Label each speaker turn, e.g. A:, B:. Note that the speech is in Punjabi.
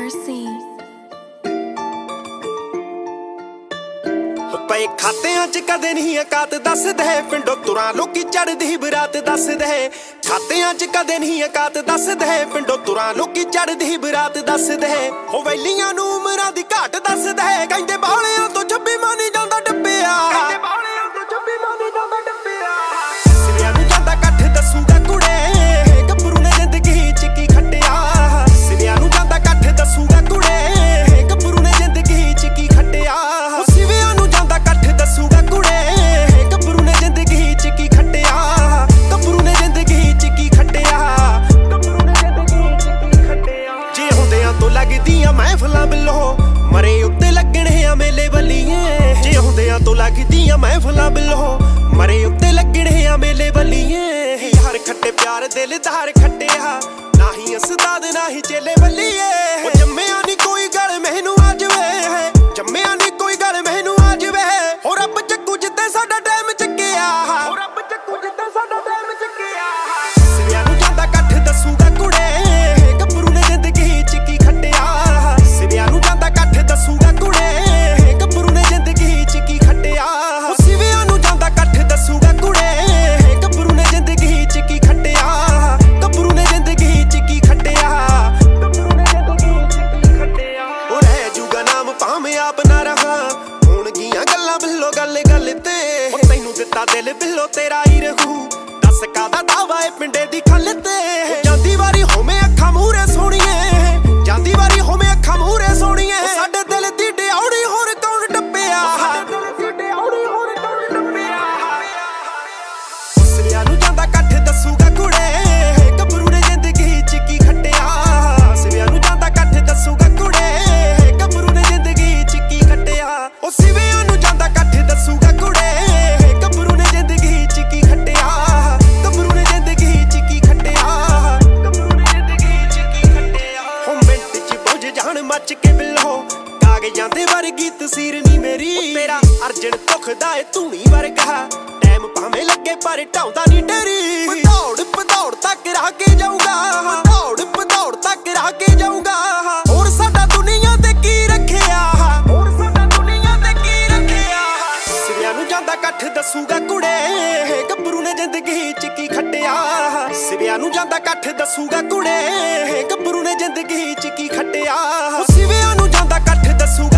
A: mercy.
B: ਪਏ ਖਾਤਿਆਂ ਚ ਕਦੇ ਨਹੀਂ ਔਕਾਤ ਦੱਸਦੇ ਪਿੰਡੋਂ ਤੁਰਾਂ ਲੋਕੀ ਚੜਦੀ ਬਰਾਤ ਦੱਸਦੇ ਖਾਤਿਆਂ ਚ ਕਦੇ ਨਹੀਂ ਔਕਾਤ ਦੱਸਦੇ ਪਿੰਡੋਂ ਤੁਰਾਂ ਲੋਕੀ ਚੜਦੀ ਬਰਾਤ ਦੱਸਦੇ ਹੋ ਵੈਲੀਆਂ ਨੂੰ ਉਮਰਾਂ ਦੀ ਘਾਟ ਦੱਸਦੇ ਕਹਿੰਦੇ ਬਾਲਿਆਂ ਤੋਂ 26 ਮਾਨੀ ਜਾਂਦਾ ਡੱਬਿਆ ਕਹਿੰਦੇ ਬਾਲਿਆਂ ਤੋਂ 26 ਮਾਨੀ ਜਾਂਦਾ ਡੱਬਿਆ ਸਿਰਿਆਂ ਨੂੰ ਜਾਂਦਾ ਕੱਠ ਦੱਸੂਗਾ ਕੁੜੇ ਗੱਭਰੂ ਨੇ ਜ਼ਿੰਦਗੀ ਚ ਕੀ ਖੱਟਿਆ ਸਿਰਿਆਂ ਨੂੰ ਜਾਂਦਾ ਕੱਠ ਦੱਸੂਗਾ ਕੁੜੇ ਗੱਭਰੂ ਨੇ ਜ਼ਿੰਦਗੀ ਚ ਕੀ ਖੱਟਿਆ ਸਿਵਿਆਂ ਨੂੰ ਜਾਂਦਾ ਕੱਠ ਦੱਸੂਗਾ ਕੁੜੇ ਗੱਭਰੂ ਨੇ ਜ਼ਿੰਦਗੀ ਚ ਕੀ ਖੱਟਿਆ ਗੱਭਰੂ ਨੇ ਜ਼ਿੰਦਗੀ ਚ ਕੀ ਖੱਟਿਆ ਗੱਭਰੂ ਨੇ ਜ਼ਿੰਦਗੀ ਚ ਕੀ ਖੱਟਿਆ ਜੇ ਹੁੰਦਿਆਂ ਤੋਂ ਲੱਗਦੀਆਂ ਮਹਿਫਲਾਂ ਬਿੱਲੋ ਮਰੇ ਉੱਤੇ ਲੱਗਣੇ ਆ ਮੇਲੇ ਬੱਲੀਏ ਜੇ ਹੁੰਦਿਆਂ ਤੋਂ ਲੱਗਦੀਆਂ ਮਹਿਫਲਾਂ ਬਿੱਲੋ ਮਰੇ ਉੱਤੇ ਲੱਗਣੇ ਆ ਮੇਲੇ ਬੱਲੀਏ ਯਾਰ ਖੱਟੇ ਪਿਆਰ ਦਿਲਦਾਰ ਖੱਟਿਆ ਨਾਹੀਂ ਅਸਦਾਦ ਨਾਹੀਂ ਚੇਲੇ ਬੱਲੀਏ ਉਹ ਜੰਮਿਆ ਨਹੀਂ ਕੋਈ ਗੱਲ ਮੈਨੂੰ ਆ ਜਵੇ ਜੰਮਿਆ ਨਹੀਂ ਕੋਈ ਗੱਲ ਮੈਨੂੰ ਆ ਜਵੇ ਹੋ ਰੱਬ ਚੱਕੂ ਜਿੱਤੇ ਸਾਡਾ ਟਾਈਮ ਚੱਕਿਆ ਹੋ ਰੱਬ ਚੱਕੂ ਜਿੱਤੇ ਸਾਡਾ ਟਾਈਮ ਚੱਕਿਆ ਸਿਰਿਆਂ ਨੂੰ ਜਾਂਦਾ ਕੱਠ ਦੱਸੂਗਾ ਕੁੜੇ ਗੱਭਰੂ ਨੇ ਜ਼ਿੰਦਗੀ ਚ ਕੀ ਖੱਟਿਆ ਸਿਰਿਆਂ ਨੂੰ ਜਾਂਦਾ ਕੱਠ ਦੱਸੂਗਾ ਕੁੜੇ ਗੱਭਰੂ ਨੇ ਜ਼ਿੰਦਗੀ ਚ ਕੀ ਖੱਟਿਆ ਸਿਵਿਆਂ ਨੂੰ ਜਾਂਦਾ ਕੱਠ ਦੱਸੂਗਾ ਕੁੜੇ ਗੱਭਰੂ ਨੇ ਜ਼ਿੰਦਗੀ ਚ ਕੀ ਖੱਟਿਆ ਗੱਭਰੂ ਨੇ ਜ਼ਿੰਦਗੀ ਚ ਕੀ ਖੱਟਿਆ ਗੱਭਰੂ ਨੇ ਜ਼ਿੰਦਗੀ ਚ ਕੀ ਖੱਟਿਆ ਉਹ ਰਹਿ ਜੂਗਾ ਨਾਮ ਭਾਵੇਂ ਆਪ ਨਾ ਰਹਾ ਹੋਣਗੀਆਂ ਗੱਲਾਂ ਬਿੱਲੋ ਗੱਲ ਗੱਲ ਤੇ ਉਹ ਤੈਨੂੰ ਦਿੱਤਾ ਦਿਲ ਬਿੱਲੋ ਤੇਰਾ ਹੀ ਰਹੂ ਦੱਸ ਕਾਦਾ ਦਾਵਾ ਏ ਪਿੰਡੇ ਦੀ ਖੱਲ ਤੇ ਜਾਂਦੀ ਵਾਰੀ ਹੋਵੇਂ ਅੱਖਾਂ ਮੂਹਰੇ ਸੋਹਣੀਏ ਜਾਂਦੀ ਵਾਰੀ ਹੋਵੇਂ ਅੱਖਾਂ ਮੂਹਰੇ ਸੋਹਣੀਏ ਸਾਡੇ ਦਿਲ ਦੀ ਡਿਆਉਣੀ ਹੋਰ ਕੌਣ ਡੱਬਿਆ ਸਿਰਿਆਂ ਨੂੰ ਜਾਂਦਾ ਕੱਠ ਦੱਸੂਗਾ ਕੁੜੇ ਗੱਭਰੂ ਨੇ ਜ਼ਿੰਦਗੀ ਚ ਕੀ ਖੱਟਿਆ ਸਿਰਿਆਂ ਨੂੰ ਜਾਂਦਾ ਕੱਠ ਦੱਸੂਗਾ ਕੁੜੇ ਗੱਭਰੂ ਨੇ ਜ਼ਿੰਦਗੀ ਚ ਕੀ ਖੱਟਿਆ ਉਹ ਸਿਵਿਆਂ ਨੂੰ ਜਾਂਦਾ ਕੱਠ ਦੱਸੂਗਾ ਕੁੜੇ ਗੱਭਰੂ ਨੇ ਜ਼ਿੰਦਗੀ ਚ ਕੀ ਖੱਟਿਆ ਗੱਭਰੂ ਨੇ ਜ਼ਿੰਦਗੀ ਚ ਕੀ ਖੱਟਿਆ ਗੱਭਰੂ ਨੇ ਜ਼ਿੰਦਗੀ ਚ ਕੀ ਖੱਟਿਆ ਹੋ ਮਿੰਟ ਚ ਬੁੱਝ ਜਾਣ ਮੱਚ ਕੇ ਬਿੱਲੋ ਕਾਗਜ਼ਾਂ ਦੇ ਵਰਗੀ ਤਸਵੀਰ ਨੀ ਮੇਰੀ ਤੇਰਾ ਅਰਜਨ ਦੁਖਦਾ ਏ ਧੂਣੀ ਵਰਗਾ ਟਾਈਮ ਭਾਵੇਂ ਲੱਗੇ ਪਰ ਢਾਉਂਦਾ ਨੀ ਡੇਰੀ ਪਧੌੜ ਤੱਕ ਰਹਿ ਕੇ ਜਾਊਗਾ ਪਧੌੜ ਤੱਕ ਰਹਿ ਕੇ ਜਾਊਗਾ ਹੋਰ ਸਾਡਾ ਦੁਨੀਆ ਤੇ ਕੀ ਰੱਖਿਆ ਹੋਰ ਸਾਡਾ ਦੁਨੀਆ ਤੇ ਕੀ ਰੱਖਿਆ ਸਿਰਿਆਂ ਨੂੰ ਜਾਂਦਾ ਕੱਠ ਦੱਸੂਗਾ ਕੁੜੇ ਗੱਭਰੂ ਨੇ ਜ਼ਿੰਦਗੀ ਚ ਕੀ ਖੱਟਿਆ ਸਿਰਿਆਂ ਨੂੰ ਜਾਂਦਾ ਕੱਠ ਦੱਸੂਗਾ ਕੁੜੇ ਗੱਭਰੂ ਨੇ ਜ਼ਿੰਦਗੀ ਚ ਕੀ ਖੱਟਿਆ ਸਿਵਿਆਂ ਨੂੰ ਜਾਂਦਾ ਕੱਠ ਦੱਸੂਗਾ